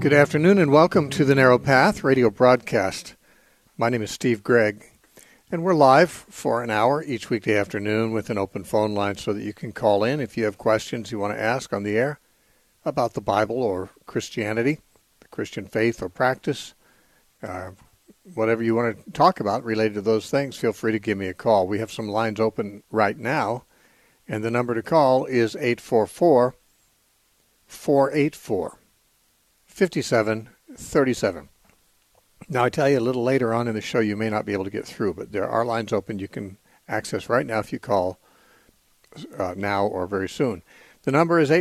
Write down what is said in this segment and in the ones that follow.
Good afternoon and welcome to the Narrow Path radio broadcast. My name is Steve Gregg, and we're live for an hour each weekday afternoon with an open phone line so that you can call in if you have questions you want to ask on the air about the Bible or Christianity, the Christian faith or practice. Whatever you want to talk about related to those things, feel free to give me a call. We have some lines open right now, and the number to call is 844-484-5737. Now, I tell you a little later on in the show you may not be able to get through, but there are lines open you can access right now if you call now or very soon. The number is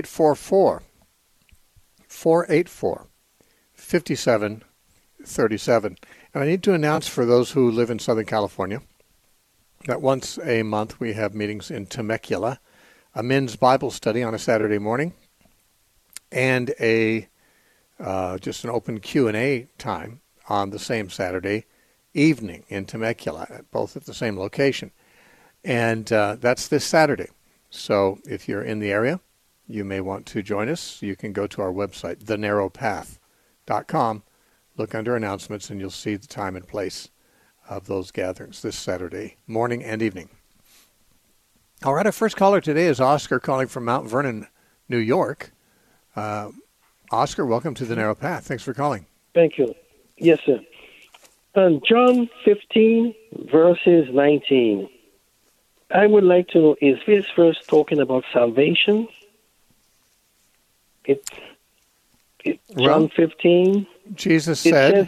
844-484-5737. And I need to announce for those who live in Southern California that once a month we have meetings in Temecula, a men's Bible study on a Saturday morning, and just an open Q&A time on the same Saturday evening in Temecula, both at the same location. And that's this Saturday. So if you're in the area, you may want to join us. You can go to our website, thenarrowpath.com, look under announcements, and you'll see the time and place of those gatherings this Saturday morning and evening. All right, our first caller today is Oscar calling from Mount Vernon, New York. Oscar, welcome to the Narrow Path. Thanks for calling. Thank you. Yes, sir. John 15, verses 19. I would like to know, is this verse talking about salvation? John 15. Jesus said,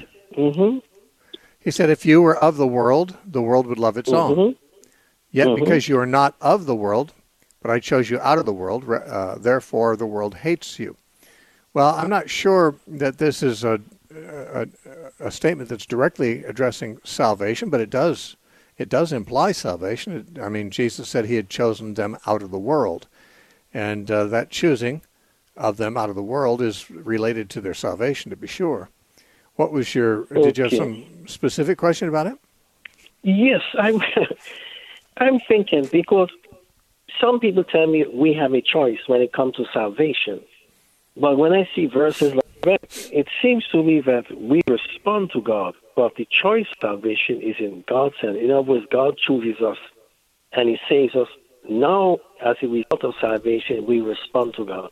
He said, if you were of the world would love its own. Yet because you are not of the world, but I chose you out of the world, therefore the world hates you. Well, I'm not sure that this is a statement that's directly addressing salvation, but it does imply salvation. I mean, Jesus said he had chosen them out of the world, and that choosing of them out of the world is related to their salvation, to be sure. What was did you have some specific question about it? Yes, I'm thinking, because some people tell me we have a choice when it comes to salvation. But when I see verses like that, it seems to me that we respond to God, but the choice of salvation is in God's hand. In other words, God chooses us, and he saves us. Now, as a result of salvation, we respond to God.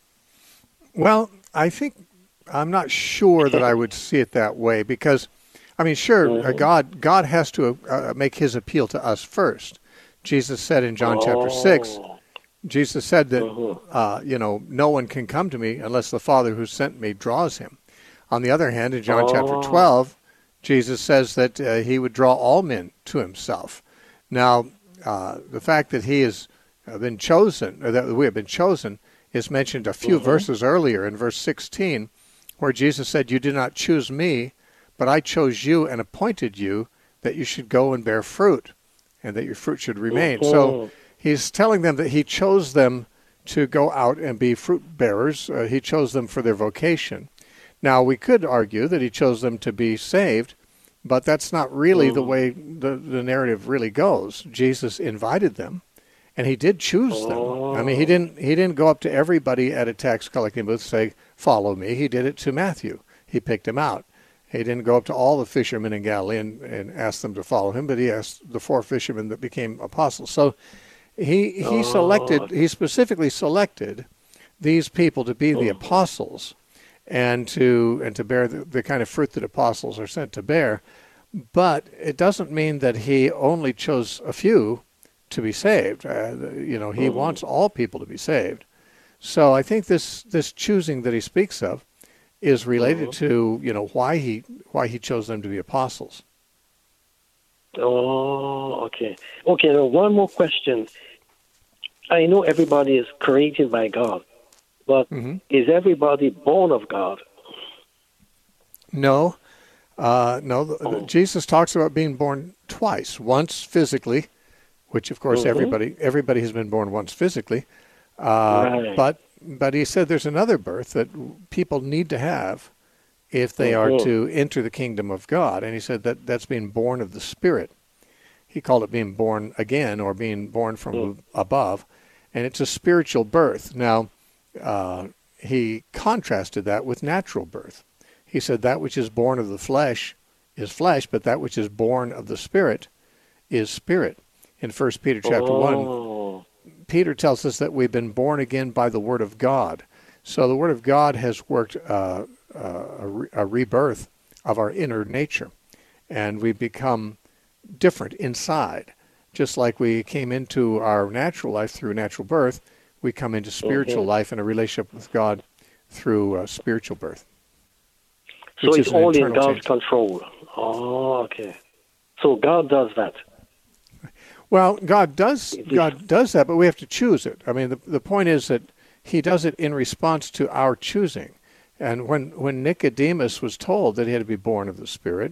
Well, I'm not sure that I would see it that way, because, I mean, sure, God has to make his appeal to us first. Jesus said in John chapter 6, Jesus said that, no one can come to me unless the Father who sent me draws him. On the other hand, in John chapter 12, Jesus says that he would draw all men to himself. Now, the fact that he has been chosen, or that we have been chosen, is mentioned a few verses earlier in verse 16, where Jesus said, you did not choose me, but I chose you and appointed you that you should go and bear fruit, and that your fruit should remain. So he's telling them that he chose them to go out and be fruit bearers. He chose them for their vocation. Now, we could argue that he chose them to be saved, but that's not really the way the narrative really goes. Jesus invited them, and he did choose them. I mean, he didn't go up to everybody at a tax collecting booth and say, follow me. He did it to Matthew. He picked him out. He didn't go up to all the fishermen in Galilee and ask them to follow him, but he asked the 4 fishermen that became apostles. So he specifically selected these people to be the apostles and to bear the kind of fruit that apostles are sent to bear. But it doesn't mean that he only chose a few to be saved. He wants all people to be saved. So I think this choosing that he speaks of is related to why he chose them to be apostles. Oh, okay. Okay, now one more question. I know everybody is created by God, but is everybody born of God? No. Jesus talks about being born twice. Once physically, which of course everybody has been born once physically. Right. But he said there's another birth that people need to have if they are to enter the kingdom of God. And he said that's being born of the Spirit. He called it being born again, or being born from above. And it's a spiritual birth. Now, he contrasted that with natural birth. He said, that which is born of the flesh is flesh, but that which is born of the Spirit is spirit. In 1 Peter chapter 1, Peter tells us that we've been born again by the Word of God. So the Word of God has worked a rebirth of our inner nature, and we become different inside. Just like we came into our natural life through natural birth, we come into spiritual life in a relationship with God through spiritual birth. So it's all in God's control. Oh, okay. So God does that. Well, God does that, but we have to choose it. I mean, the point is that he does it in response to our choosing. And when Nicodemus was told that he had to be born of the Spirit,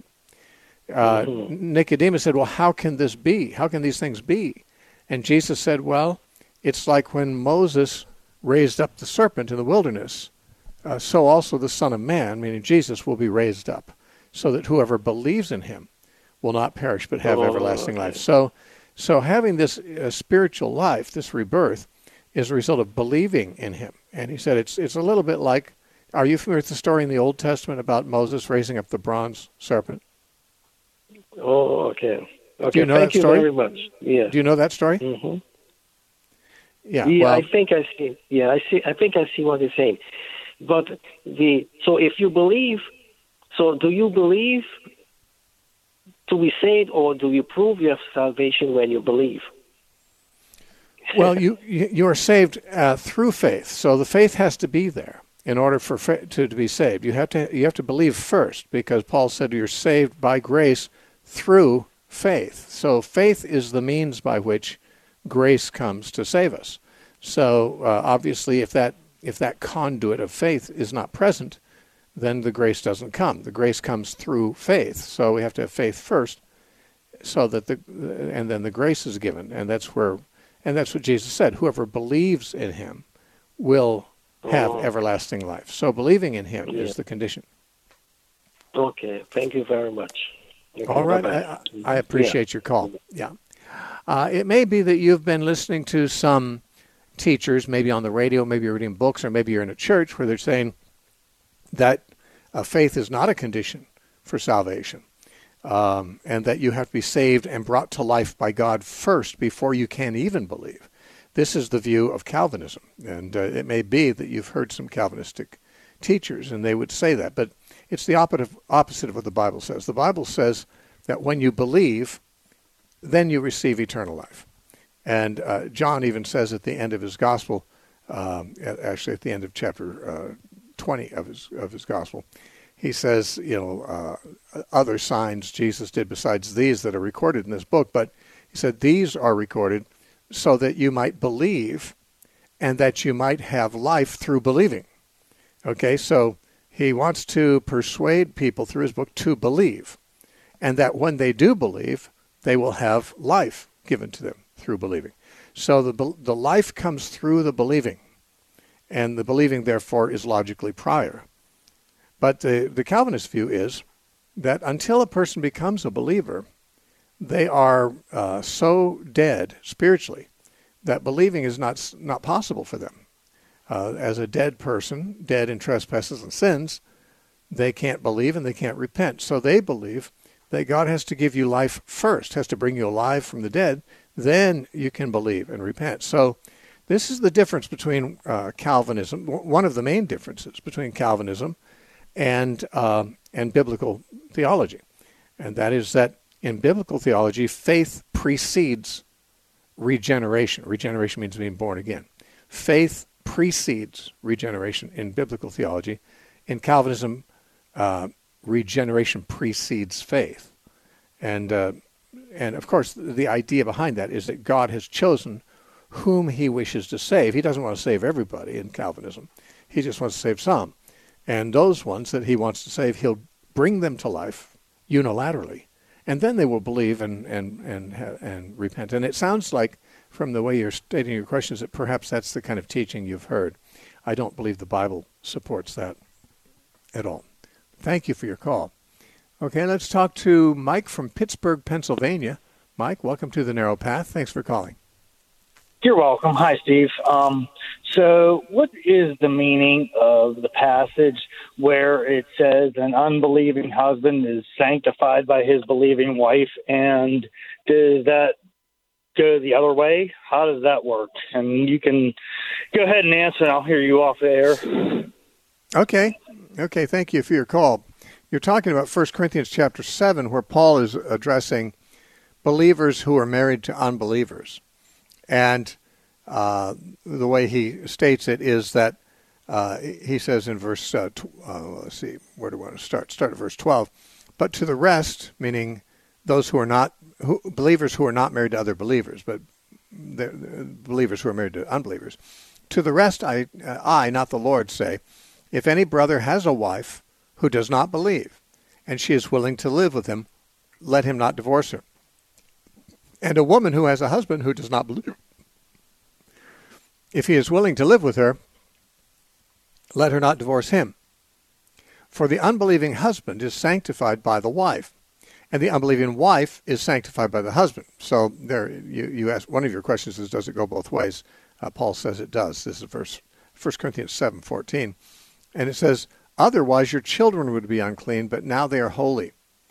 Nicodemus said, well, how can this be? How can these things be? And Jesus said, well, it's like when Moses raised up the serpent in the wilderness, so also the Son of Man, meaning Jesus, will be raised up, so that whoever believes in him will not perish but have everlasting life. So having this spiritual life, this rebirth, is a result of believing in him. And he said it's a little bit like, are you familiar with the story in the Old Testament about Moses raising up the bronze serpent? Oh, okay. Okay, do you know thank that story? You very much. Yeah. Do you know that story? Mm-hmm. Yeah. Yeah, well, I think I see. Yeah, I think I see what you're saying. But so if you believe, so do you believe to be saved, or do you prove you have salvation when you believe? Well, you are saved through faith. So the faith has to be there in order for to be saved. You have to believe first, because Paul said you're saved by grace through faith. So faith is the means by which grace comes to save us. So obviously, if that conduit of faith is not present, then the grace doesn't come. The grace comes through faith. So we have to have faith first, so that and then the grace is given, and that's what Jesus said. Whoever believes in him will have everlasting life. So believing in him is the condition. Okay, thank you very much. All right, I appreciate your call. Yeah, it may be that you've been listening to some teachers, maybe on the radio, maybe you're reading books, or maybe you're in a church where they're saying that faith is not a condition for salvation, and that you have to be saved and brought to life by God first before you can even believe. This is the view of Calvinism, and it may be that you've heard some Calvinistic teachers, and they would say that, but it's the opposite of what the Bible says. The Bible says that when you believe, then you receive eternal life. And John even says at the end of his gospel, actually at the end of chapter 20 of his gospel, he says, other signs Jesus did besides these that are recorded in this book, but he said these are recorded so that you might believe and that you might have life through believing. Okay, so he wants to persuade people through his book to believe, and that when they do believe, they will have life given to them through believing. So the life comes through the believing, and the believing, therefore, is logically prior. But the Calvinist view is that until a person becomes a believer, they are so dead spiritually that believing is not possible for them. As a dead person, dead in trespasses and sins, they can't believe and they can't repent. So they believe that God has to give you life first, has to bring you alive from the dead, then you can believe and repent. So this is the difference between Calvinism, one of the main differences between Calvinism and biblical theology. And that is that in biblical theology, faith precedes regeneration. Regeneration means being born again. Faith precedes regeneration in biblical theology. In Calvinism, regeneration precedes faith. And of course, the idea behind that is that God has chosen whom he wishes to save. He doesn't want to save everybody in Calvinism. He just wants to save some. And those ones that he wants to save, he'll bring them to life unilaterally. And then they will believe and repent. And it sounds like, from the way you're stating your questions, that perhaps that's the kind of teaching you've heard. I don't believe the Bible supports that at all. Thank you for your call. Okay, let's talk to Mike from Pittsburgh, Pennsylvania. Mike, welcome to The Narrow Path. Thanks for calling. You're welcome. Hi, Steve. So what is the meaning of the passage where it says an unbelieving husband is sanctified by his believing wife? And does that go the other way? How does that work? And you can go ahead and answer, and I'll hear you off the air. Okay, thank you for your call. You're talking about 1 Corinthians chapter 7, where Paul is addressing believers who are married to unbelievers. And the way he states it is that he says in verse, let's see, where do I want to start? Start at verse 12. But to the rest, meaning those who are not, believers who are not married to other believers, but believers who are married to unbelievers. To the rest, I, not the Lord, say, if any brother has a wife who does not believe, and she is willing to live with him, let him not divorce her. And a woman who has a husband who does not believe, if he is willing to live with her, let her not divorce him. For the unbelieving husband is sanctified by the wife, and the unbelieving wife is sanctified by the husband. So there, you asked, one of your questions is, does it go both ways? Paul says it does. This is 1 Corinthians 7:14. And it says, otherwise your children would be unclean, but now they are holy.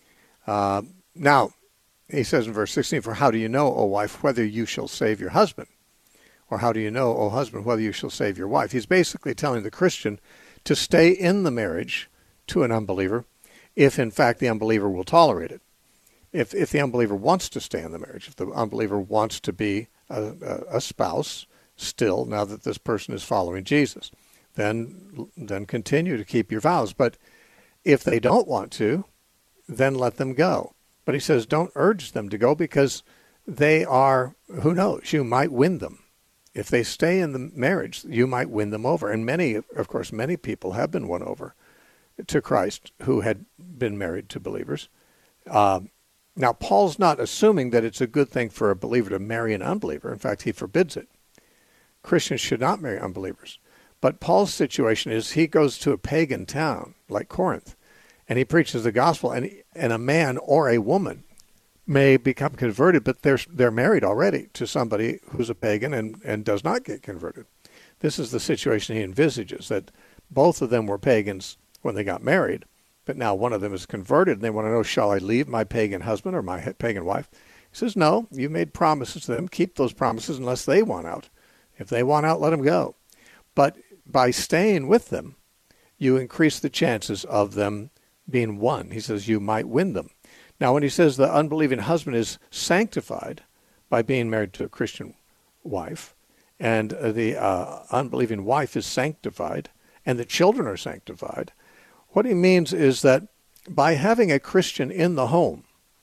Now, he says in verse 16, for how do you know, O wife, whether you shall save your husband? Or how do you know, O husband, whether you shall save your wife? He's basically telling the Christian to stay in the marriage to an unbeliever if, in fact, the unbeliever will tolerate it. If the unbeliever wants to stay in the marriage, if the unbeliever wants to be a spouse still, now that this person is following Jesus, then continue to keep your vows. But if they don't want to, then let them go. But he says don't urge them to go because they are, who knows, you might win them. If they stay in the marriage, you might win them over. And many people have been won over to Christ who had been married to believers. Now, Paul's not assuming that it's a good thing for a believer to marry an unbeliever. In fact, he forbids it. Christians should not marry unbelievers. But Paul's situation is he goes to a pagan town like Corinth, and he preaches the gospel, and a man or a woman may become converted, but they're married already to somebody who's a pagan and does not get converted. This is the situation he envisages, that both of them were pagans when they got married, but now one of them is converted, and they want to know, shall I leave my pagan husband or my pagan wife? He says, no, you made promises to them. Keep those promises unless they want out. If they want out, let them go. But by staying with them, you increase the chances of them being won. He says you might win them. Now, when he says the unbelieving husband is sanctified by being married to a Christian wife, and the unbelieving wife is sanctified, and the children are sanctified, what he means is that by having a Christian in the home,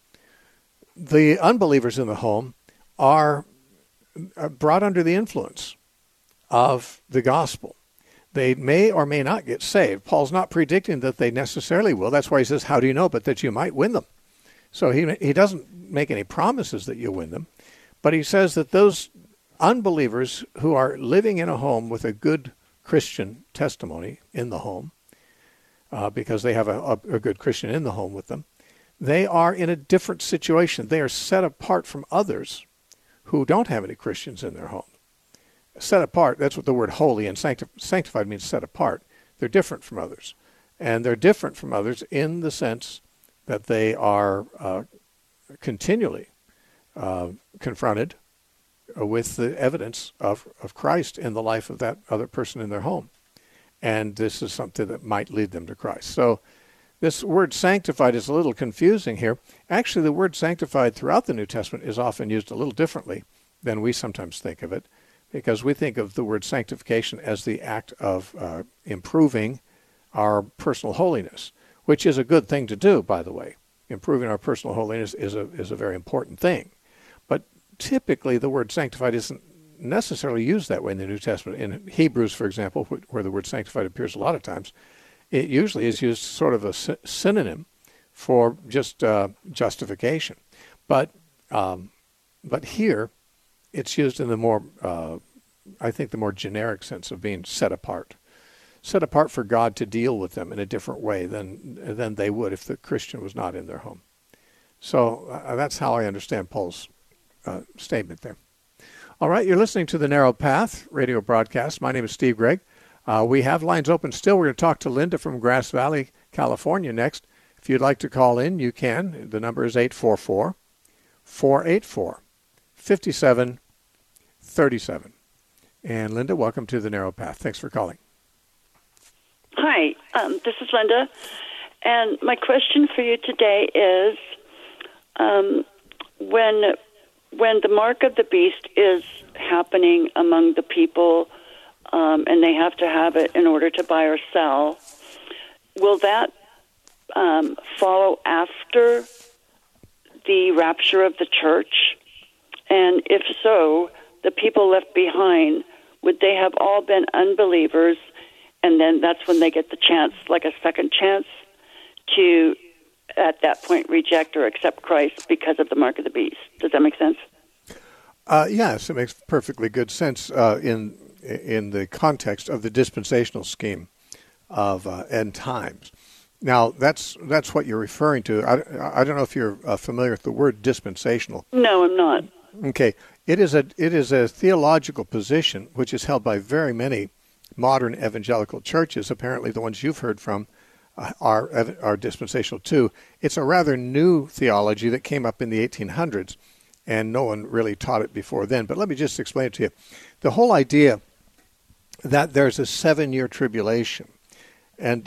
the unbelievers in the home are brought under the influence of the gospel. They may or may not get saved. Paul's not predicting that they necessarily will. That's why he says, how do you know? But that you might win them. So he doesn't make any promises that you'll win them. But he says that those unbelievers who are living in a home with a good Christian testimony in the home, because they have a good Christian in the home with them, they are in a different situation. They are set apart from others who don't have any Christians in their home. Set apart, that's what the word holy and sanctified means, set apart. They're different from others. And they're different from others in the sense that they are continually confronted with the evidence of Christ in the life of that other person in their home. And this is something that might lead them to Christ. So this word sanctified is a little confusing here. Actually, the word sanctified throughout the New Testament is often used a little differently than we sometimes think of it, because we think of the word sanctification as the act of improving our personal holiness, which is a good thing to do, by the way. Improving our personal holiness is a very important thing. But typically the word sanctified isn't necessarily used that way in the New Testament. In Hebrews, for example, where the word sanctified appears a lot of times, it usually is used sort of a synonym for just justification. But here, it's used in the more, I think, the more generic sense of being set apart for God to deal with them in a different way than they would if the Christian was not in their home. So that's how I understand Paul's statement there. All right, you're listening to the Narrow Path radio broadcast. My name is Steve Gregg. We have lines open still. We're going to talk to Linda from Grass Valley, California next. If you'd like to call in, you can. The number is 844-484-5737. And Linda, welcome to the Narrow Path. Thanks for calling. Hi, this is Linda. And my question for you today is, when the mark of the beast is happening among the people, and they have to have it in order to buy or sell, will that follow after the rapture of the church? And if so, the people left behind, would they have all been unbelievers, and then that's when they get the chance, like a second chance, to, at that point, reject or accept Christ because of the mark of the beast? Does that make sense? Yes, it makes perfectly good sense in the context of the dispensational scheme of end times. Now, that's what you're referring to. I don't know if you're familiar with the word dispensational. No, I'm not. Okay, it is a theological position which is held by very many modern evangelical churches. Apparently, the ones you've heard from are dispensational too. It's a rather new theology that came up in the 1800s, and no one really taught it before then. But let me just explain it to you. The whole idea that there's a 7-year tribulation, and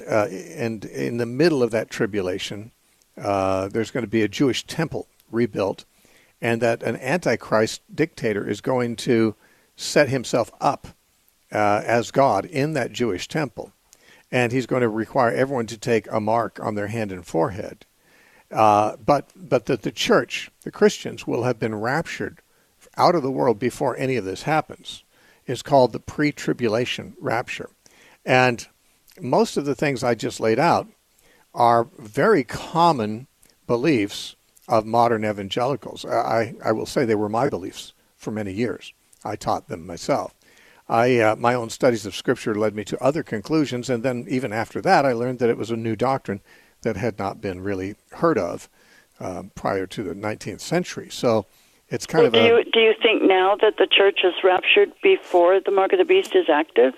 in the middle of that tribulation, there's going to be a Jewish temple rebuilt, and that an Antichrist dictator is going to set himself up as God in that Jewish temple. And he's going to require everyone to take a mark on their hand and forehead. But that the church, the Christians, will have been raptured out of the world before any of this happens. Is called the pre-tribulation rapture. And most of the things I just laid out are very common beliefs of modern evangelicals. I will say they were my beliefs for many years. I taught them myself. My own studies of Scripture led me to other conclusions, and then even after that, I learned that it was a new doctrine that had not been really heard of prior to the 19th century. So it's kind of do you think now that the church is raptured before the mark of the beast is active?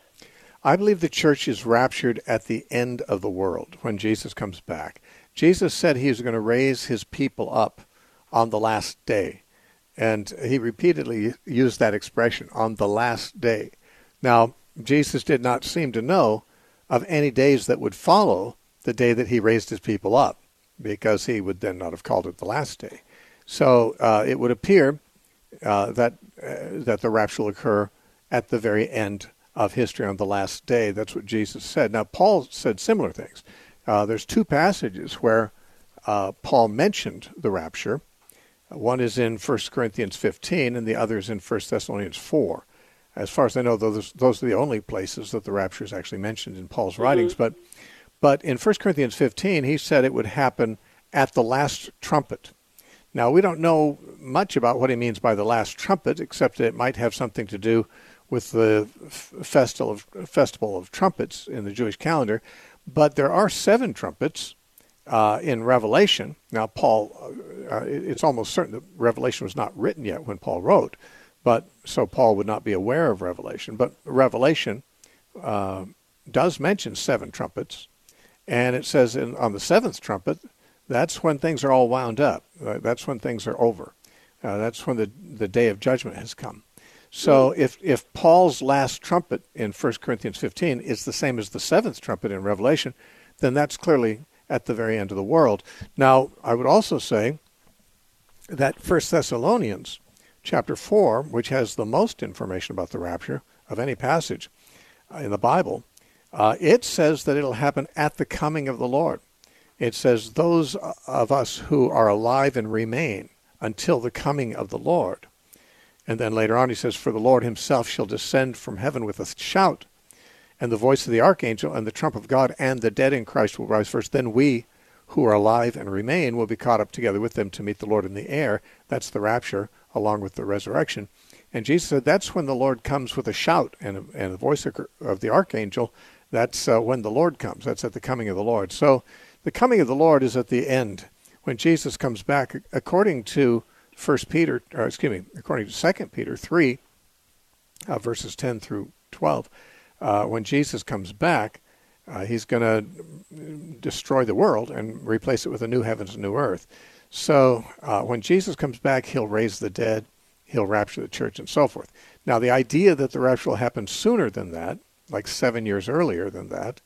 I believe the church is raptured at the end of the world when Jesus comes back. Jesus said he was going to raise his people up on the last day. And he repeatedly used that expression, on the last day. Now, Jesus did not seem to know of any days that would follow the day that he raised his people up, because he would then not have called it the last day. So it would appear that the rapture will occur at the very end of history on the last day. That's what Jesus said. Now, Paul said similar things. There's 2 passages where Paul mentioned the rapture. One is in 1 Corinthians 15, and the other is in 1 Thessalonians 4. As far as I know, those are the only places that the rapture is actually mentioned in Paul's writings. But in 1 Corinthians 15, he said it would happen at the last trumpet. Now, we don't know much about what he means by the last trumpet, except that it might have something to do with the festival of trumpets in the Jewish calendar. But there are 7 trumpets in Revelation. Now, Paul, it's almost certain that Revelation was not written yet when Paul wrote, but so Paul would not be aware of Revelation. But Revelation does mention 7 trumpets, and it says on the 7th trumpet, that's when things are all wound up. That's when things are over. That's when the day of judgment has come. So if Paul's last trumpet in 1 Corinthians 15 is the same as the 7th trumpet in Revelation, then that's clearly at the very end of the world. Now, I would also say that 1 Thessalonians chapter 4, which has the most information about the rapture of any passage in the Bible, it says that it'll happen at the coming of the Lord. It says those of us who are alive and remain until the coming of the Lord. And then later on he says, for the Lord himself shall descend from heaven with a shout, and the voice of the archangel, and the trump of God, and the dead in Christ will rise first. Then we who are alive and remain will be caught up together with them to meet the Lord in the air. That's the rapture, along with the resurrection. And Jesus said that's when the Lord comes with a shout and the voice of the archangel. That's when the Lord comes. That's at the coming of the Lord. So the coming of the Lord is at the end, when Jesus comes back, according to according to 2 Peter 3, verses 10 through 12, when Jesus comes back, he's going to destroy the world and replace it with a new heavens and new earth. So when Jesus comes back, he'll raise the dead, he'll rapture the church, and so forth. Now, the idea that the rapture will happen sooner than that, like 7 years earlier than that,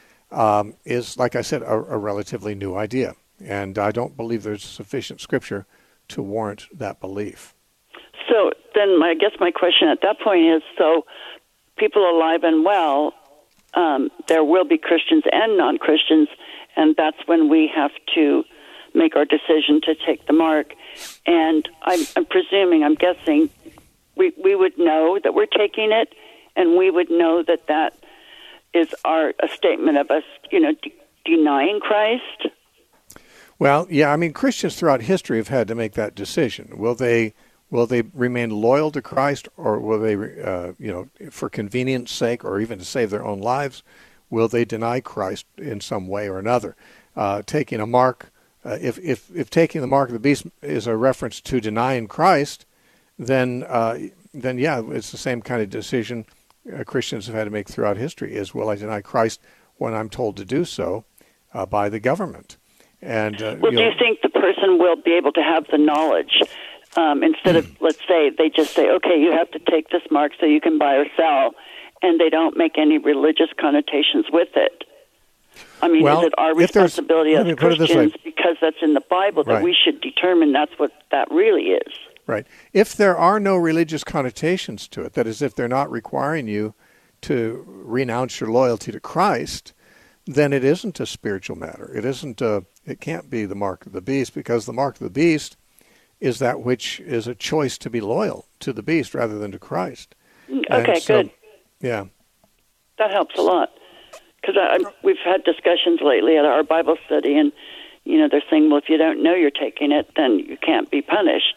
is, like I said, a relatively new idea. And I don't believe there's sufficient scripture to warrant that belief. So then I guess my question at that point is, so people alive and well, there will be Christians and non-Christians, and that's when we have to make our decision to take the mark. And I'm guessing, we would know that we're taking it, and we would know that that is a statement of us, denying Christ. Well, yeah, I mean, Christians throughout history have had to make that decision. Will they remain loyal to Christ, or will they, for convenience sake, or even to save their own lives, will they deny Christ in some way or another? Taking a mark, if taking the mark of the beast is a reference to denying Christ, then yeah, it's the same kind of decision Christians have had to make throughout history: is, will I deny Christ when I'm told to do so by the government? And do you think the person will be able to have the knowledge? Instead of, let's say, they just say, okay, you have to take this mark so you can buy or sell, and they don't make any religious connotations with it. I mean, is it our responsibility as Christians, because that's in the Bible, that we should determine that's what that really is? Right. If there are no religious connotations to it, that is, if they're not requiring you to renounce your loyalty to Christ, then it isn't a spiritual matter. It can't be the mark of the beast, because the mark of the beast is that which is a choice to be loyal to the beast rather than to Christ. Okay, good. Yeah. That helps a lot. Because we've had discussions lately at our Bible study, and, they're saying, well, if you don't know you're taking it, then you can't be punished,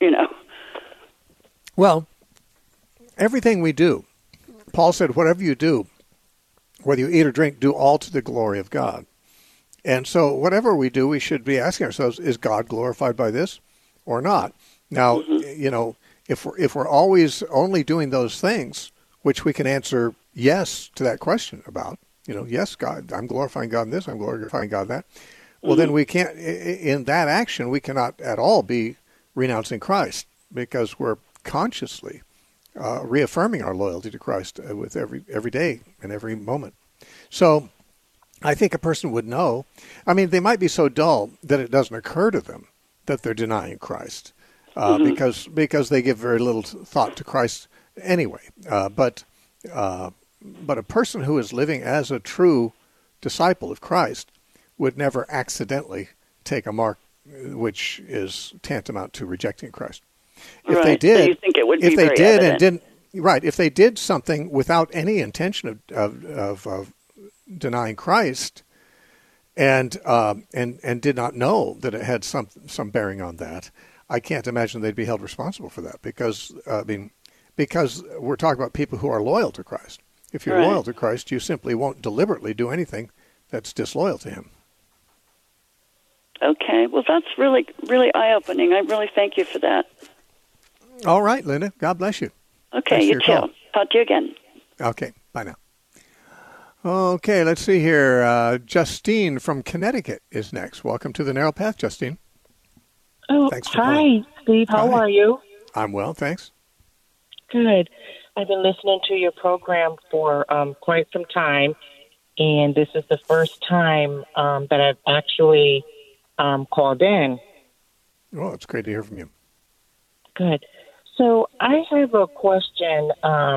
Well, everything we do, Paul said, whatever you do, whether you eat or drink, do all to the glory of God. And so whatever we do, we should be asking ourselves, is God glorified by this or not? Now, if we're always only doing those things, which we can answer yes to that question about, yes, God, I'm glorifying God in this, I'm glorifying God in that. Well, then we can't, in that action, we cannot at all be renouncing Christ, because we're consciously reaffirming our loyalty to Christ with every day and every moment. So I think a person would know. I mean, they might be so dull that it doesn't occur to them that they're denying Christ, because they give very little thought to Christ anyway. But a person who is living as a true disciple of Christ would never accidentally take a mark which is tantamount to rejecting Christ. If they did, so you think it would be if they very did evident. and didn't, right? If they did something without any intention of denying Christ, and did not know that it had some bearing on that, I can't imagine they'd be held responsible for that, because we're talking about people who are loyal to Christ. If you're loyal to Christ, you simply won't deliberately do anything that's disloyal to Him. Okay, well, that's really, really eye-opening. I really thank you for that. All right, Linda. God bless you. Okay, you too. Talk to you again. Okay, bye now. Okay, let's see here. Justine from Connecticut is next. Welcome to the Narrow Path, Justine. Oh, thanks for calling. Hi, Steve. How are you? I'm well, thanks. Good. I've been listening to your program for quite some time, and this is the first time that I've actually called in. Oh, it's great to hear from you. Good. So I have a question.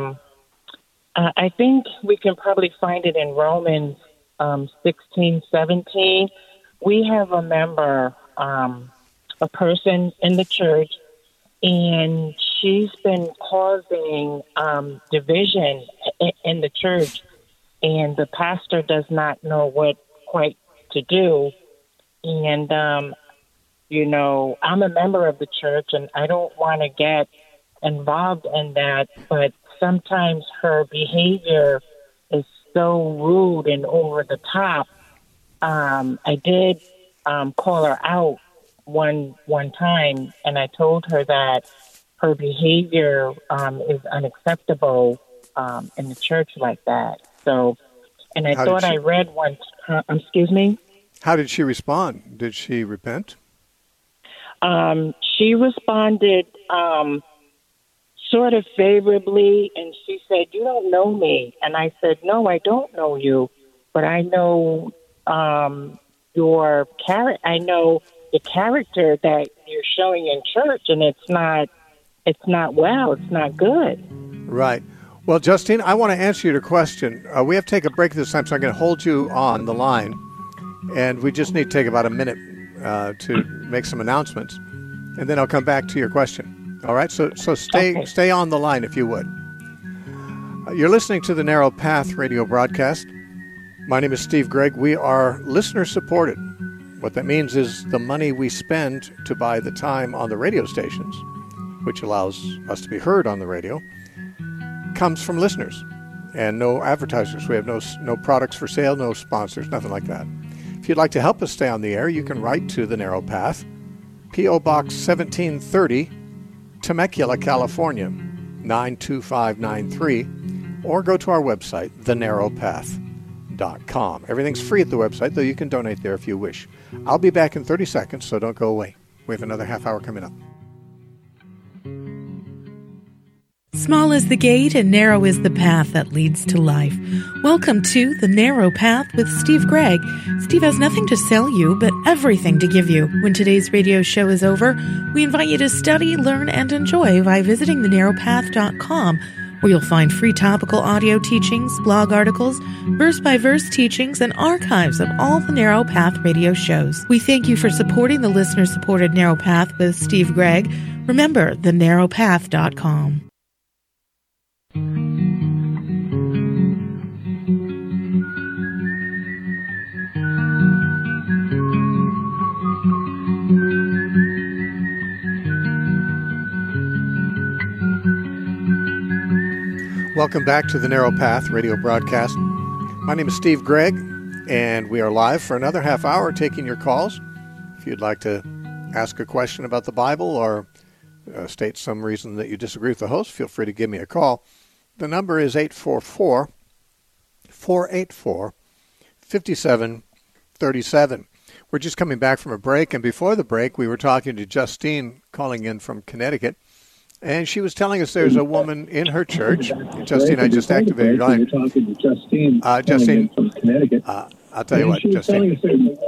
I think we can probably find it in Romans 16, 17. We have a member, a person in the church, and she's been causing division in the church, and the pastor does not know what quite to do. And, I'm a member of the church, and I don't want to get involved in that, but sometimes her behavior is so rude and over the top. I did call her out one time, and I told her that her behavior is unacceptable in the church like that. So, and I thought I read one. Excuse me. How did she respond? Did she repent? She responded sort of favorably, and she said, "You don't know me." And I said, "No, I don't know you, but I know your character. I know the character that you're showing in church, and it's not well. It's not good." Right. Well, Justine, I want to answer your question. We have to take a break this time, so I'm going to hold you on the line, and we just need to take about a minute to make some announcements, and then I'll come back to your question. All right? So stay on the line, if you would. You're listening to the Narrow Path radio broadcast. My name is Steve Gregg. We are listener-supported. What that means is the money we spend to buy the time on the radio stations, which allows us to be heard on the radio, comes from listeners and no advertisers. We have no products for sale, no sponsors, nothing like that. If you'd like to help us stay on the air, you can write to The Narrow Path, P.O. Box 1730, Temecula, California, 92593, or go to our website, thenarrowpath.com. Everything's free at the website, though you can donate there if you wish. I'll be back in 30 seconds, so don't go away. We have another half hour coming up. Small is the gate and narrow is the path that leads to life. Welcome to The Narrow Path with Steve Gregg. Steve has nothing to sell you, but everything to give you. When today's radio show is over, we invite you to study, learn, and enjoy by visiting thenarrowpath.com, where you'll find free topical audio teachings, blog articles, verse-by-verse teachings, and archives of all the Narrow Path radio shows. We thank you for supporting the listener-supported Narrow Path with Steve Gregg. Remember, thenarrowpath.com. Welcome back to the Narrow Path radio broadcast. My name is Steve Gregg, and we are live for another half hour taking your calls. If you'd like to ask a question about the Bible or state some reason that you disagree with the host, feel free to give me a call. The number is 844-484-5737. We're just coming back from a break, and before the break, we were talking to Justine calling in from Connecticut, and she was telling us there's a woman in her church. Justine, I just activated your line. Justine, from Connecticut. I'll tell you what, Justine.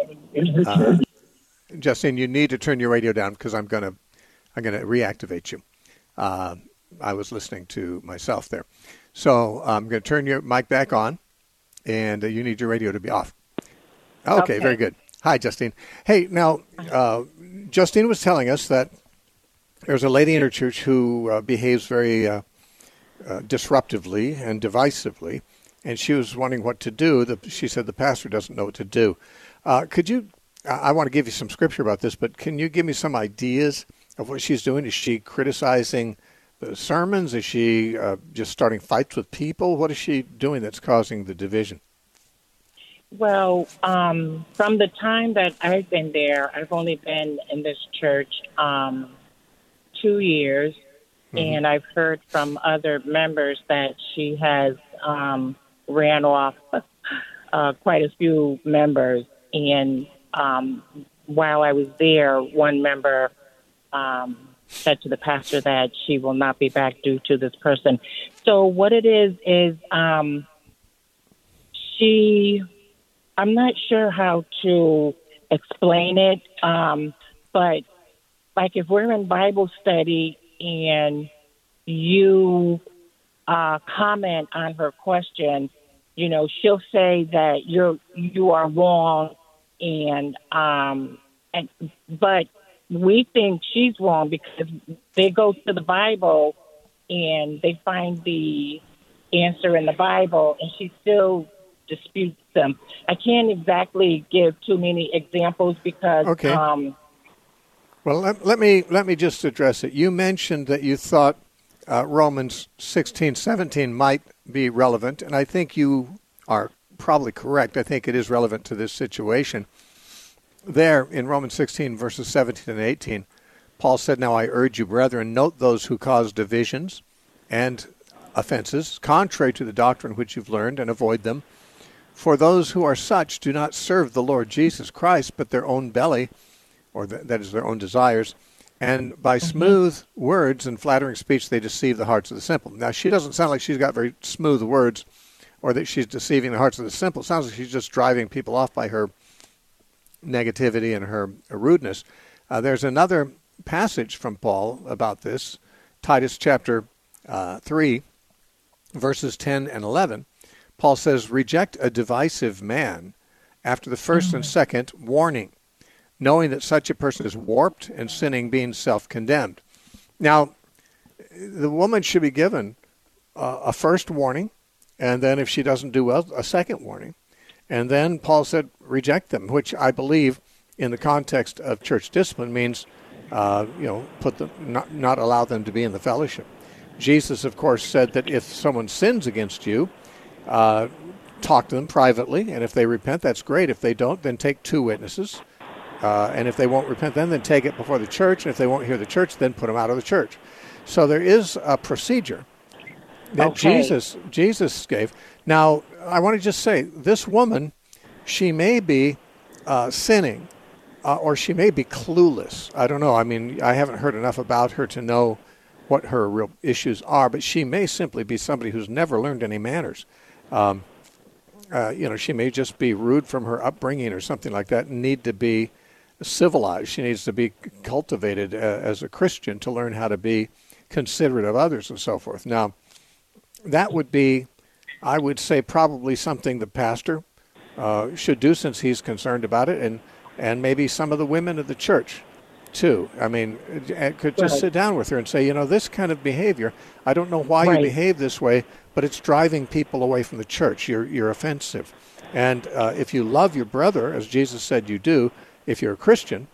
Justine, you need to turn your radio down because I'm gonna reactivate you. I was listening to myself there. So I'm going to turn your mic back on, and you need your radio to be off. Okay, very good. Hi, Justine. Hey, now, Justine was telling us that there's a lady in her church who behaves very disruptively and divisively, and she was wondering what to do. She said the pastor doesn't know what to do. Could you, I want to give you some scripture about this, but can you give me some ideas of what she's doing? Is she criticizing the sermons? Is she just starting fights with people? What is she doing that's causing the division? Well, from the time that I've been there, I've only been in this church 2 years, and I've heard from other members that she has ran off quite a few members. And while I was there, one member said to the pastor that she will not be back due to this person. So what it is I'm not sure how to explain it, but like if we're in Bible study and you comment on her question, you know, she'll say that you are wrong, but we think she's wrong because they go to the Bible and they find the answer in the Bible, and she still disputes them. I can't exactly give too many examples because. Okay. Well, let me just address it. You mentioned that you thought Romans 16:17 might be relevant, and I think you are probably correct. I think it is relevant to this situation. there in Romans 16, verses 17 and 18, Paul said, "Now I urge you, brethren, note those who cause divisions and offenses, contrary to the doctrine which you've learned, and avoid them. For those who are such do not serve the Lord Jesus Christ, but their own belly," or that is their own desires, "and by smooth words and flattering speech they deceive the hearts of the simple." Now, she doesn't sound like she's got very smooth words or that she's deceiving the hearts of the simple. It sounds like she's just driving people off by her negativity and her rudeness. There's another passage from Paul about this, Titus chapter 3, verses 10 and 11. Paul says, "Reject a divisive man after the first and second warning, knowing that such a person is warped and sinning, being self-condemned." Now, the woman should be given a first warning, and then if she doesn't do well, a second warning. And then Paul said, reject them, which I believe in the context of church discipline means, put them, not allow them to be in the fellowship. Jesus, of course, said that if someone sins against you, talk to them privately, and if they repent, that's great. If they don't, then take 2 witnesses. And if they won't repent, then take it before the church. And if they won't hear the church, then put them out of the church. So there is a procedure that Jesus gave. Now, I want to just say, this woman, she may be sinning, or she may be clueless. I don't know. I mean, I haven't heard enough about her to know what her real issues are, but she may simply be somebody who's never learned any manners. She may just be rude from her upbringing or something like that and need to be civilized. She needs to be cultivated as a Christian to learn how to be considerate of others and so forth. Now, that would be, I would say, probably something the pastor should do, since he's concerned about it, and maybe some of the women of the church too. I mean, could just sit down with her and say, this kind of behavior, I don't know why you behave this way, but it's driving people away from the church. You're offensive. And if you love your brother, as Jesus said you do, if you're a Christian,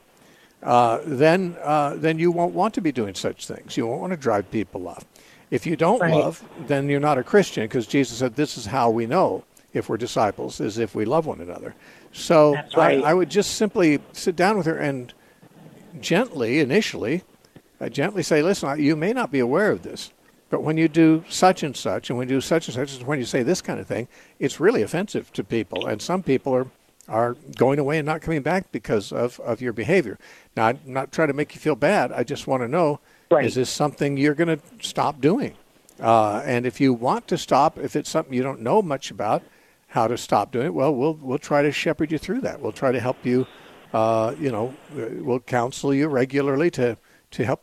then you won't want to be doing such things. You won't want to drive people off. If you don't love, then you're not a Christian, because Jesus said this is how we know if we're disciples, is if we love one another. So I would just simply sit down with her and initially say, listen, you may not be aware of this, but when you do such and such, and when you do such and such, when you say this kind of thing, it's really offensive to people. And some people are going away and not coming back because of your behavior. Now, I'm not trying to make you feel bad. I just want to know, is this something you're going to stop doing? And if you want to stop, if it's something you don't know much about how to stop doing it, well, we'll try to shepherd you through that. We'll try to help you. We'll counsel you regularly to help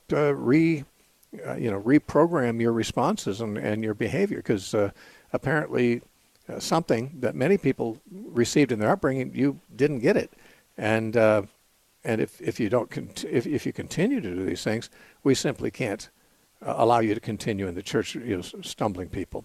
reprogram your responses and your behavior, because apparently something that many people received in their upbringing, you didn't get it, and if you if you continue to do these things, we simply can't allow you to continue in the church, stumbling people.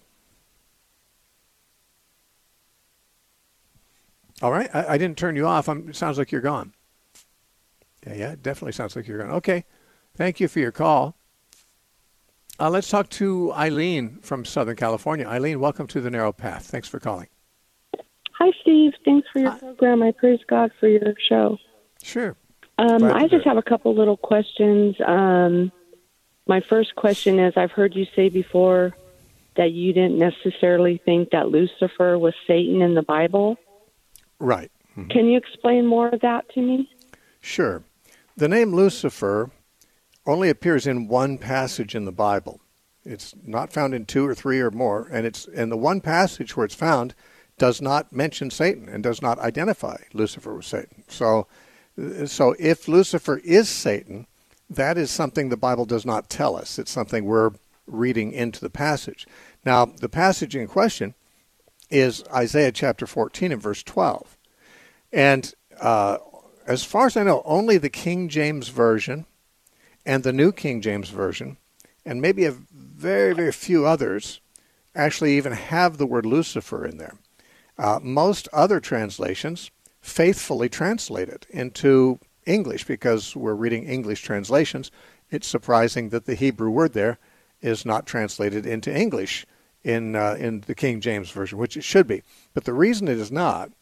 All right, I didn't turn you off. It sounds like you're gone. Yeah, it definitely sounds like you're gone. Okay, thank you for your call. Let's talk to Eileen from Southern California. Eileen, welcome to The Narrow Path. Thanks for calling. Hi, Steve. Thanks for your program. I praise God for your show. Sure. I just have a couple little questions. My first question is, I've heard you say before that you didn't necessarily think that Lucifer was Satan in the Bible. Right. Mm-hmm. Can you explain more of that to me? Sure. The name Lucifer only appears in one passage in the Bible. It's not found in 2 or 3 or more, and the one passage where it's found does not mention Satan and does not identify Lucifer with Satan. So if Lucifer is Satan, that is something the Bible does not tell us. It's something we're reading into the passage. Now, the passage in question is Isaiah chapter 14 and verse 12. And as far as I know, only the King James Version and the New King James Version, and maybe a very, very few others, actually even have the word Lucifer in there. Most other translations faithfully translate it into English, because we're reading English translations. It's surprising that the Hebrew word there is not translated into English in the King James Version, which it should be. But the reason it is not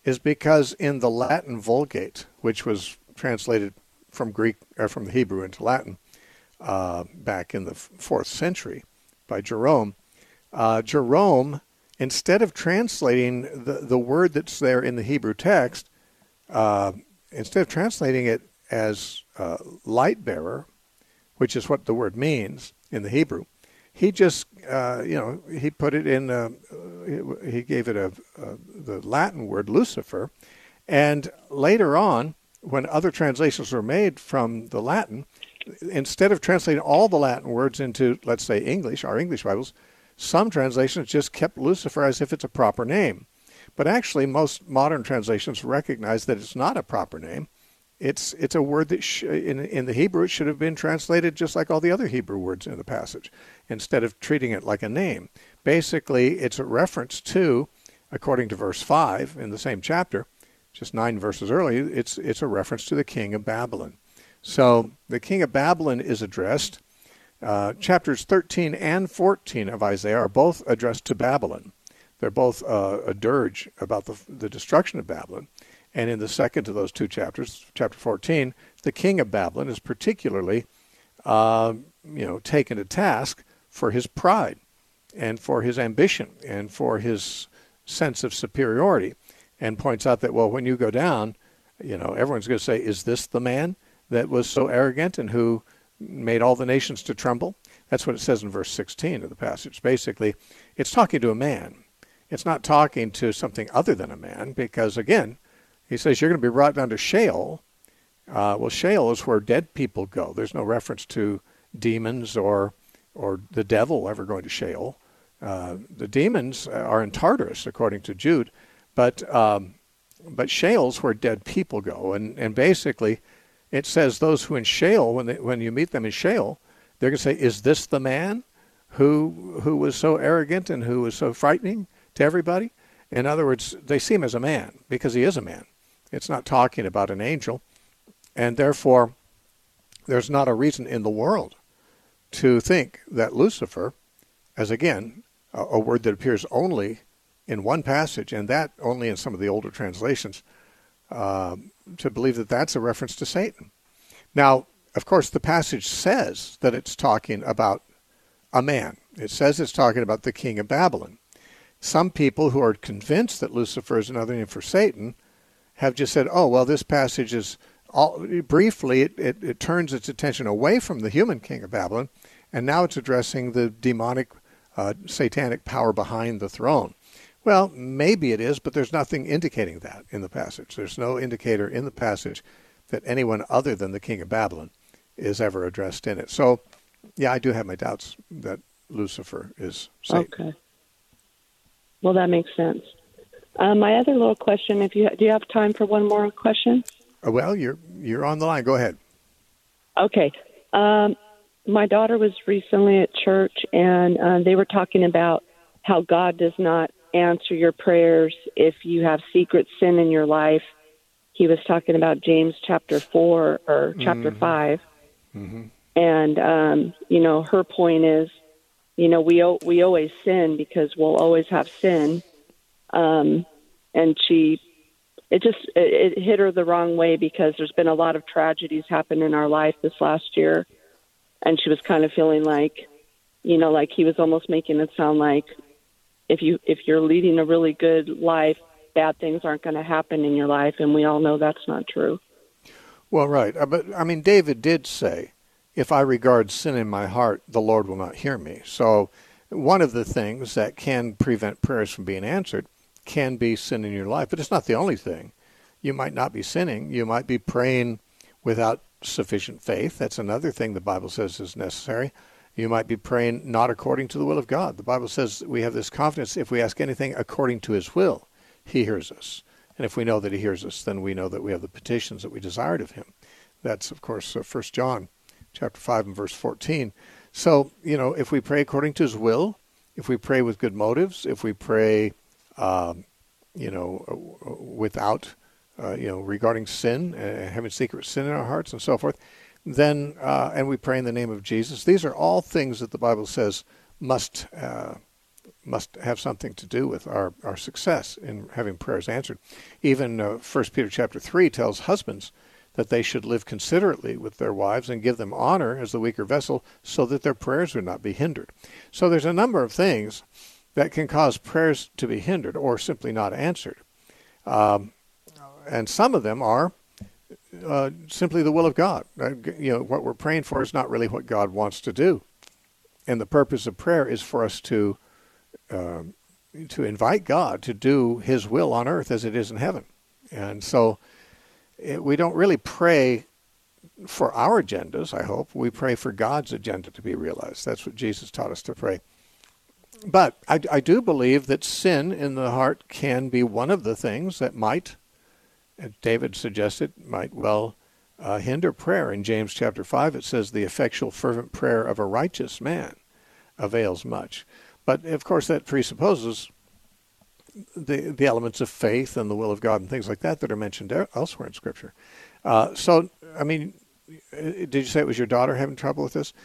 is because in the Latin Vulgate, which was translated from Greek or from the Hebrew into Latin back in the 4th century by Jerome, Jerome, instead of translating the word that's there in the Hebrew text, instead of translating it as light bearer, which is what the word means in the Hebrew, he just, he put it in, he gave it the Latin word Lucifer. And later on, when other translations were made from the Latin, instead of translating all the Latin words into, let's say, English, our English Bibles, some translations just kept Lucifer as if it's a proper name. But actually, most modern translations recognize that it's not a proper name. It's a word that in the Hebrew it should have been translated just like all the other Hebrew words in the passage, instead of treating it like a name. Basically, it's a reference to, according to verse 5 in the same chapter, just 9 verses early, it's a reference to the king of Babylon. So the king of Babylon is addressed. Chapters 13 and 14 of Isaiah are both addressed to Babylon. They're both a dirge about the destruction of Babylon. And in the second of those two chapters, chapter 14, the king of Babylon is particularly, taken to task for his pride and for his ambition and for his sense of superiority, and points out that, well, when you go down, everyone's going to say, is this the man that was so arrogant and who made all the nations to tremble? That's what it says in verse 16 of the passage. Basically, it's talking to a man. It's not talking to something other than a man, because, again, he says you're going to be brought down to Sheol. Well, Sheol is where dead people go. There's no reference to demons or the devil ever going to Sheol. The demons are in Tartarus, according to Jude, but Sheol's where dead people go. And basically, it says those who in Sheol, when you meet them in Sheol, they're going to say, is this the man who was so arrogant and who was so frightening to everybody? In other words, they see him as a man because he is a man. It's not talking about an angel. And therefore, there's not a reason in the world to think that Lucifer, as again, a word that appears only in one passage, and that only in some of the older translations, to believe that that's a reference to Satan. Now, of course, the passage says that it's talking about a man. It says it's talking about the king of Babylon. Some people who are convinced that Lucifer is another name for Satan have just said, oh, well, this passage is, briefly, it turns its attention away from the human king of Babylon, and now it's addressing the demonic, satanic power behind the throne. Well, maybe it is, but there's nothing indicating that in the passage. There's no indicator in the passage that anyone other than the king of Babylon is ever addressed in it. So, yeah, I do have my doubts that Lucifer is Satan. Okay. Well, that makes sense. My other little question, do you have time for one more question? Well, you're on the line. Go ahead. Okay. My daughter was recently at church, and they were talking about how God does not answer your prayers if you have secret sin in your life. He was talking about James chapter 4 or chapter 5. Mm-hmm. And, her point is, we always sin because we'll always have sin. And it hit her the wrong way because there's been a lot of tragedies happen in our life this last year. And she was kind of feeling like, like he was almost making it sound like if you're leading a really good life, bad things aren't going to happen in your life. And we all know that's not true. Well, right. But, David did say, if I regard sin in my heart, the Lord will not hear me. So one of the things that can prevent prayers from being answered can be sin in your life. But it's not the only thing. You might not be sinning. You might be praying without sufficient faith. That's another thing the Bible says is necessary. You might be praying not according to the will of God. The Bible says we have this confidence if we ask anything according to his will, he hears us. And if we know that he hears us, then we know that we have the petitions that we desired of him. That's, of course, 1 John chapter 5 and verse 14. So, if we pray according to his will, if we pray with good motives, if we pray, without, regarding sin, having secret sin in our hearts and so forth, then, and we pray in the name of Jesus, these are all things that the Bible says must must have something to do with our success in having prayers answered. Even 1 Peter chapter 3 tells husbands that they should live considerately with their wives and give them honor as the weaker vessel so that their prayers would not be hindered. So there's a number of things that can cause prayers to be hindered or simply not answered. And some of them are simply the will of God. What we're praying for is not really what God wants to do. And the purpose of prayer is for us to invite God to do his will on earth as it is in heaven. And so we don't really pray for our agendas, I hope. We pray for God's agenda to be realized. That's what Jesus taught us to pray. But I do believe that sin in the heart can be one of the things that might, as David suggested, might well hinder prayer. In James chapter 5, it says, the effectual fervent prayer of a righteous man avails much. But, of course, that presupposes the elements of faith and the will of God and things like that are mentioned elsewhere in Scripture. So, I mean, did you say it was your daughter having trouble with this?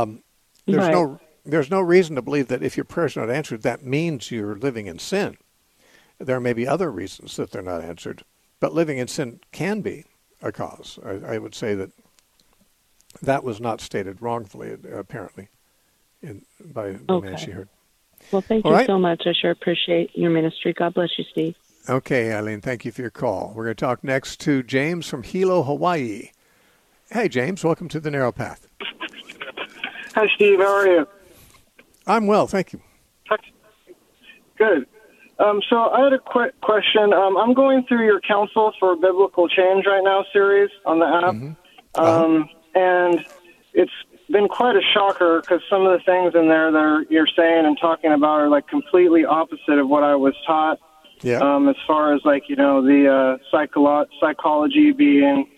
There's no reason to believe that if your prayer's not answered, that means you're living in sin. There may be other reasons that they're not answered, but living in sin can be a cause. I would say that was not stated wrongfully, apparently, by the man she heard. Well, thank you so much. I sure appreciate your ministry. God bless you, Steve. Okay, Eileen, thank you for your call. We're going to talk next to James from Hilo, Hawaii. Hey, James, welcome to the Narrow Path. Hi, Steve. How are you? I'm well, thank you. Good. So I had a quick question. I'm going through your Counsel for Biblical Change right now series on the app. Mm-hmm. And it's been quite a shocker because some of the things in there that you're saying and talking about are like completely opposite of what I was taught. Yeah. As far as the psychology being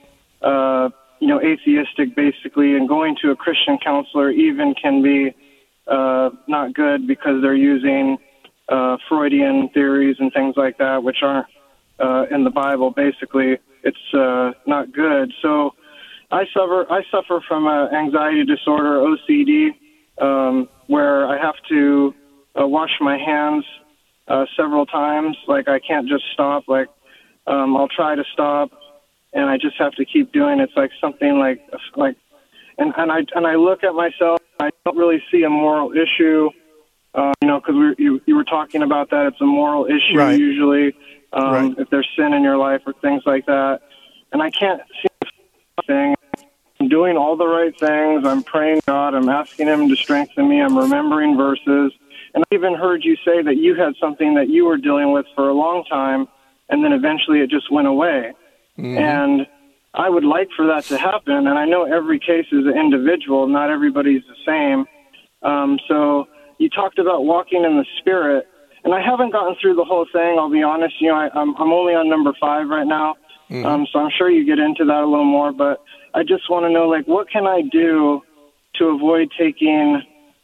atheistic basically, and going to a Christian counselor even can be not good because they're using Freudian theories and things like that, which aren't in the Bible. Basically, it's not good. So I suffer from anxiety disorder, OCD, where I have to wash my hands several times. Like I can't just stop. I'll try to stop, and I just have to keep doing it. It's like something and I look at myself. I don't really see a moral issue, because you were talking about that. It's a moral issue usually if there's sin in your life or things like that. And I can't see anything. I'm doing all the right things. I'm praying God. I'm asking him to strengthen me. I'm remembering verses. And I even heard you say that you had something that you were dealing with for a long time, and then eventually it just went away. Mm-hmm. And I would like for that to happen. And I know every case is an individual. Not everybody's the same. So you talked about walking in the Spirit. And I haven't gotten through the whole thing, I'll be honest. I'm only on number 5 right now. Mm-hmm. So I'm sure you get into that a little more. But I just want to know, what can I do to avoid taking,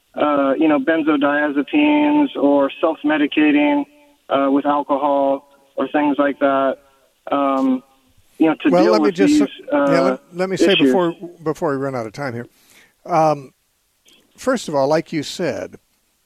benzodiazepines or self-medicating with alcohol or things like that, to deal with these let me say issues. before we run out of time here. First of all, like you said,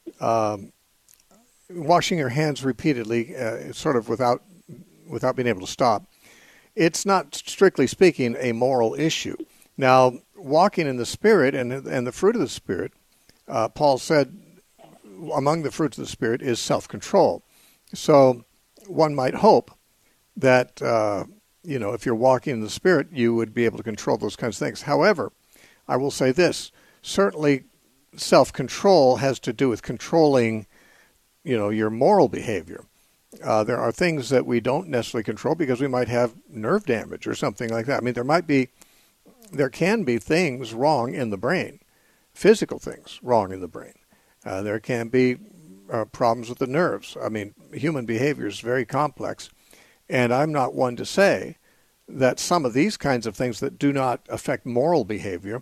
washing your hands repeatedly, sort of without being able to stop, it's not, strictly speaking, a moral issue. Now, walking in the Spirit and the fruit of the Spirit, Paul said, among the fruits of the Spirit is self-control. So one might hope that, if you're walking in the Spirit, you would be able to control those kinds of things. However, I will say this, certainly self-control has to do with controlling, your moral behavior. There are things that we don't necessarily control because we might have nerve damage or something like that. I mean, there can be things wrong in the brain, physical things wrong in the brain. There can be problems with the nerves. I mean, human behavior is very complex, and I'm not one to say that some of these kinds of things that do not affect moral behavior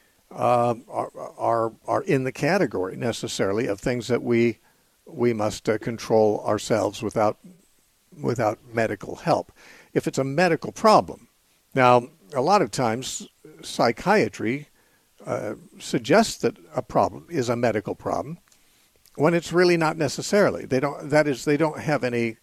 are in the category necessarily of things that we must control ourselves without medical help. If it's a medical problem, now a lot of times psychiatry suggests that a problem is a medical problem, when it's really not necessarily. They don't. That is, they don't have any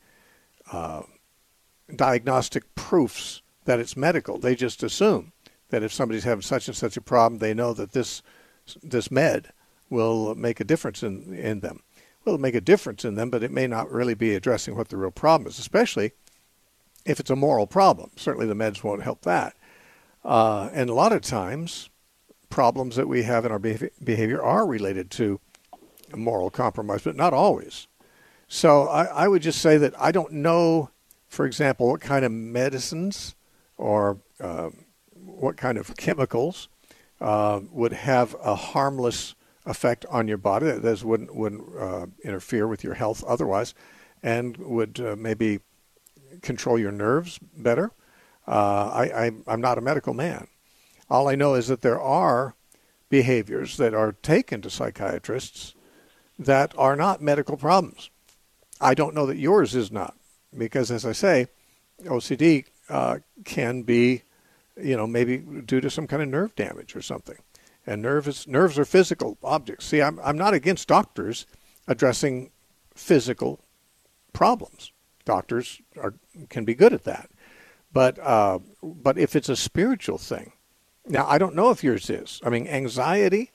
diagnostic proofs that it's medical. They just assume that if somebody's having such and such a problem, they know that this med will make a difference in them. Well, it'll make a difference in them, but it may not really be addressing what the real problem is, especially if it's a moral problem. Certainly the meds won't help that. And a lot of times, problems that we have in our behavior are related to moral compromise, but not always. So I would just say that I don't know, for example, what kind of medicines or what kind of chemicals would have a harmless effect on your body that wouldn't interfere with your health otherwise, and would maybe control your nerves better. I'm not a medical man. All I know is that there are behaviors that are taken to psychiatrists that are not medical problems. I don't know that yours is not, because as I say, OCD can be, maybe due to some kind of nerve damage or something. And nerves are physical objects. See, I'm not against doctors addressing physical problems. Doctors can be good at that. But if it's a spiritual thing, now I don't know if yours is. I mean, anxiety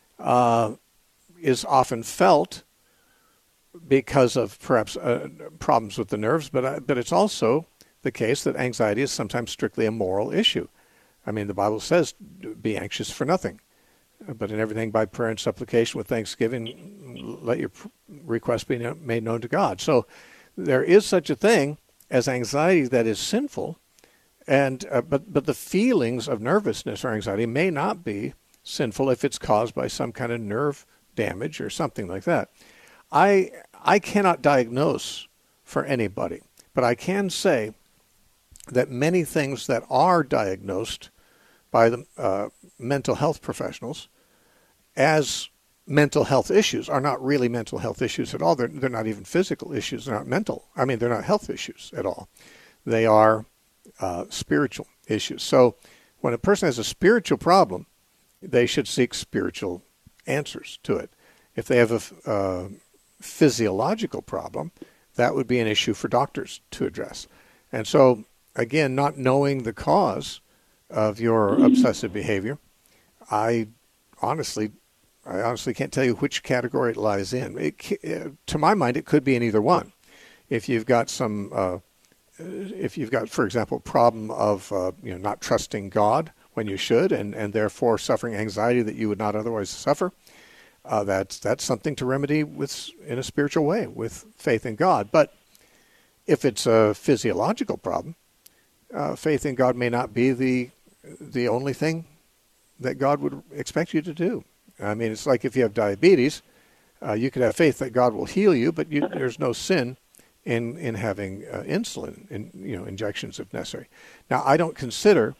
is often felt because of perhaps problems with the nerves, but it's also the case that anxiety is sometimes strictly a moral issue. I mean, the Bible says, be anxious for nothing, but in everything by prayer and supplication with thanksgiving, let your requests be made known to God. So there is such a thing as anxiety that is sinful, and but the feelings of nervousness or anxiety may not be sinful if it's caused by some kind of nerve damage or something like that. I cannot diagnose for anybody, but I can say that many things that are diagnosed by the mental health professionals as mental health issues are not really mental health issues at all. They're not even physical issues. They're not mental. I mean, they're not health issues at all. They are spiritual issues. So when a person has a spiritual problem, they should seek spiritual answers to it. If they have a physiological problem, that would be an issue for doctors to address. And so, again, not knowing the cause of your obsessive behavior, I honestly can't tell you which category it lies in. To my mind, it could be in either one. If you've got for example, a problem of not trusting God when you should, and therefore suffering anxiety that you would not otherwise suffer, that's something to remedy in a spiritual way with faith in God. But if it's a physiological problem, faith in God may not be the only thing that God would expect you to do. I mean, it's like if you have diabetes, you could have faith that God will heal you, but there's no sin in having insulin, injections if necessary. Now, I don't consider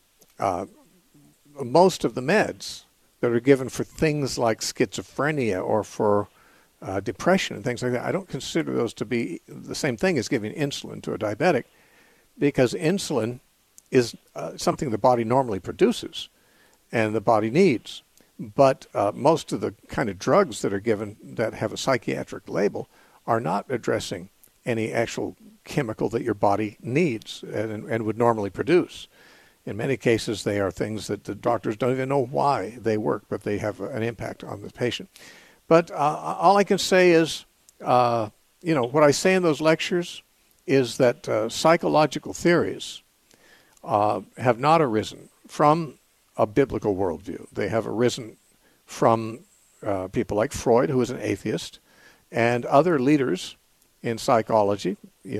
most of the meds that are given for things like schizophrenia or for depression and things like that, I don't consider those to be the same thing as giving insulin to a diabetic, because insulin is something the body normally produces and the body needs. But most of the kind of drugs that are given that have a psychiatric label are not addressing any actual chemical that your body needs and would normally produce. In many cases, they are things that the doctors don't even know why they work, but they have an impact on the patient. But all I can say is, what I say in those lectures is that psychological theories have not arisen from a biblical worldview. They have arisen from people like Freud, who was an atheist, and other leaders in psychology,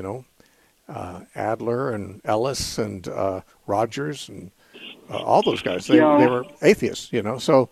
Adler and Ellis and Rogers and all those guys. They were atheists, So,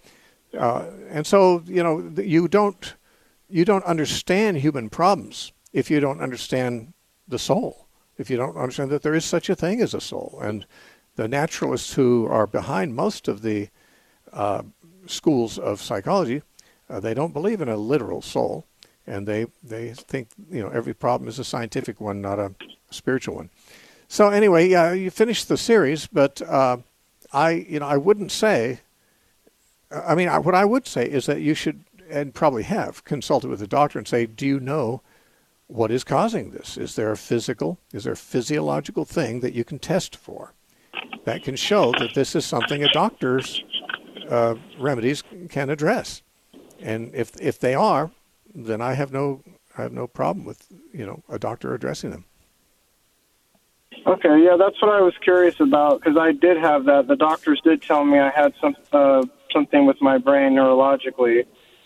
you don't understand human problems if you don't understand the soul. If you don't understand that there is such a thing as a soul. And the naturalists who are behind most of the schools of psychology, they don't believe in a literal soul. And they think, every problem is a scientific one, not a spiritual one. So anyway, you finished the series, but I wouldn't say, what I would say is that you should and probably have consulted with the doctor and say, do you know what is causing this? Is there a physiological thing that you can test for that can show that this is something a doctor's remedies can address? And if they are, then I have no problem with a doctor addressing them. Okay, yeah, that's what I was curious about, because I did have that. The doctors did tell me I had something with my brain neurologically.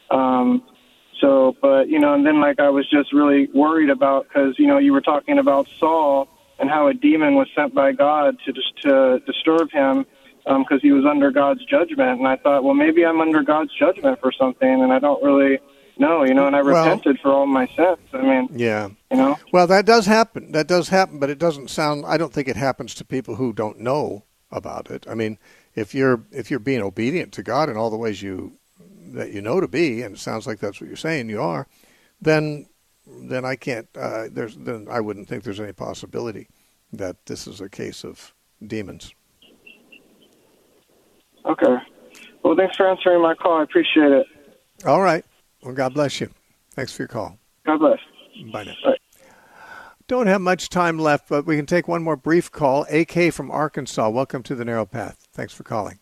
But and then I was just really worried about, because you were talking about Saul and how a demon was sent by God to disturb him because he was under God's judgment, and I thought, well, maybe I'm under God's judgment for something, and I don't really know, and I repented for all my sins. I mean, yeah. Well, that does happen. But it doesn't sound. I don't think it happens to people who don't know about it. I mean, if you're being obedient to God in all the ways that you know to be, and it sounds like that's what you're saying you are, then I can't. Then I wouldn't think there's any possibility that this is a case of demons. Okay. Well, thanks for answering my call. I appreciate it. All right. Well, God bless you. Thanks for your call. God bless. Bye now. Bye. Don't have much time left, but we can take one more brief call. AK from Arkansas. Welcome to the Narrow Path. Thanks for calling.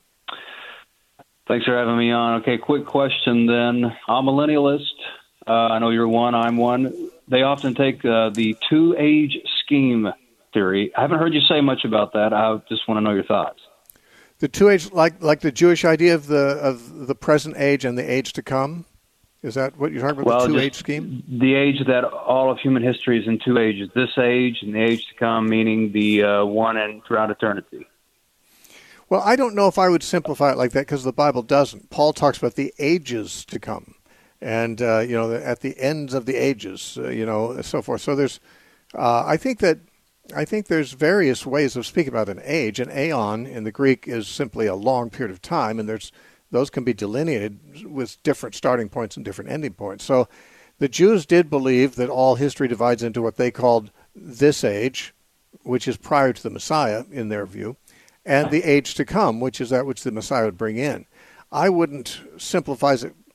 Thanks for having me on. Okay, quick question then. I'm a millennialist. I know you're one, I'm one. They often take the two-age scheme theory. I haven't heard you say much about that. I just want to know your thoughts. The two-age, like the Jewish idea of the present age and the age to come? Is that what you're talking about, the two-age scheme? The age that all of human history is in two ages, this age and the age to come, meaning the one and throughout eternity. Well, I don't know if I would simplify it like that, because the Bible doesn't. Paul talks about the ages to come, and at the ends of the ages, so forth. So there's, I think there's various ways of speaking about an age. An aeon in the Greek is simply a long period of time, and those can be delineated with different starting points and different ending points. So the Jews did believe that all history divides into what they called this age, which is prior to the Messiah in their view, and the age to come, which is that which the Messiah would bring in. I wouldn't simplify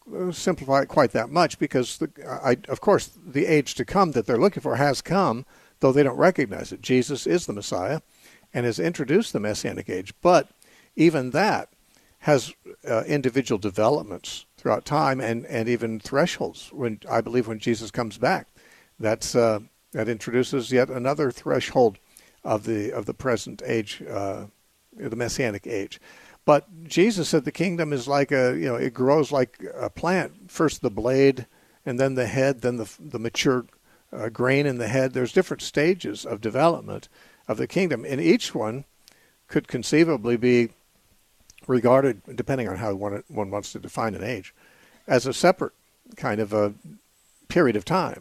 it quite that much, because of course the age to come that they're looking for has come, though they don't recognize it. Jesus is the Messiah and has introduced the Messianic age, but even that has individual developments throughout time and even thresholds. When Jesus comes back, that introduces yet another threshold of the present age, the Messianic age. But Jesus said the kingdom is like it grows like a plant. First the blade, and then the head, then the mature grain in the head. There's different stages of development of the kingdom, and each one could conceivably be regarded, depending on how one wants to define an age, as a separate kind of a period of time.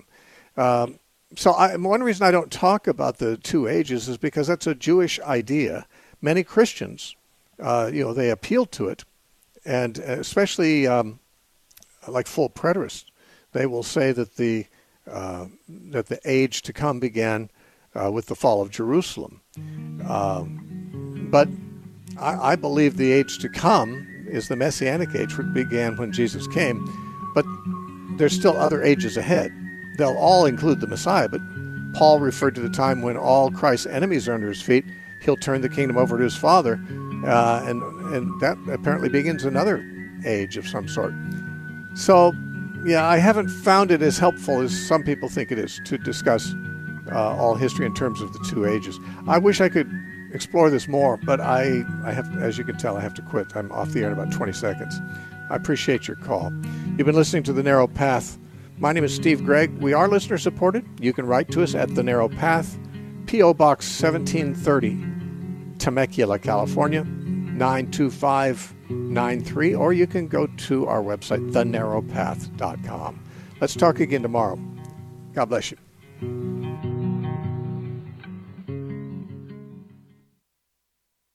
So one reason I don't talk about the two ages is because that's a Jewish idea. Many Christians, they appeal to it, and especially like full preterists, they will say that the age to come began with the fall of Jerusalem. But I believe the age to come is the Messianic age, which began when Jesus came, but there's still other ages ahead. They'll all include the Messiah, but Paul referred to the time when all Christ's enemies are under his feet. He'll turn the kingdom over to his Father, and that apparently begins another age of some sort. So, yeah, I haven't found it as helpful as some people think it is to discuss all history in terms of the two ages. I wish I could explore this more, but I have, as you can tell, I have to quit. I'm off the air in about 20 seconds. I appreciate your call. You've been listening to The Narrow Path. My name is Steve Gregg. We are listener supported. You can write to us at The Narrow Path, P.O. Box 1730, Temecula, California, 92593, or you can go to our website, thenarrowpath.com. Let's talk again tomorrow. God bless you.